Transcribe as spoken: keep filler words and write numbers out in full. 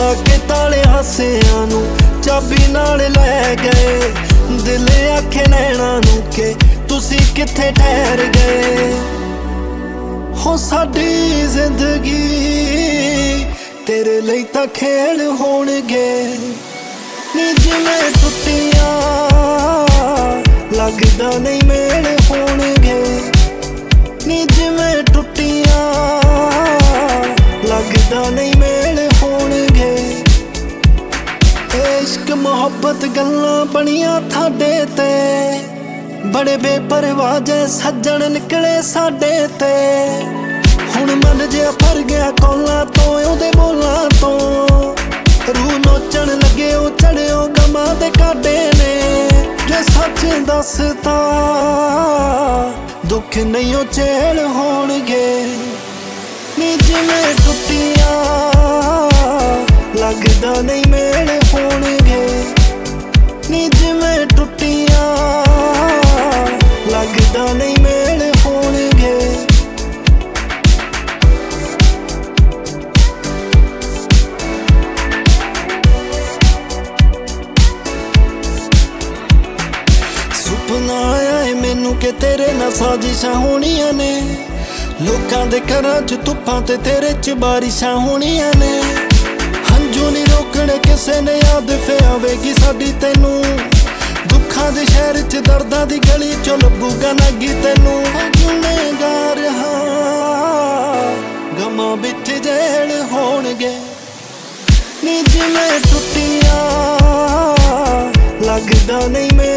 ਲਾ के ताले हासियां नू चाबी नाल लै गए। दिल आखे नैना नू के तुसी किथे ठहर गए। हो साडी जिंदगी तेरे लई तां खेल होणगे। नी जिवें टुटियां लगदा नहीं मेल होणगे। नी जिवें टुटियां लगदा नहीं मेल होणगे। इश्क मुहब्बत गल्लां बनियां थाडे ते बड़े बेपरवाह जे सज्जन निकले साडे ते। हुण मन जिहा भर गया कौलां तो ओहदे बोलां तो। रूह नोचण लगे ओ चढ़ियो गमां दे काटे ने। जे सच दसदा दुख नहीं ओ झेल होणगे। नी जिवें टुटियां लगदा नहीं मेल होणगे। नी जिवें टुटियां लगदा नहीं मेल होणगे। सुपना आया है मैनू के तेरे नाल साजिशां होणियां ने। लोकां दे घरां च धुप्पां ते तेरे च बारिशां होणियां ने। हंजू नहीं रोकणे किसे ने याद फिर आवेगी साडी तैनू। दुखां दे शहर च दर्दां दी गली चो लभूगा नागी तैनू। गुनहगार हां गमां विच जेल होणगे। नी जिवें टुटियां लगदा नहीं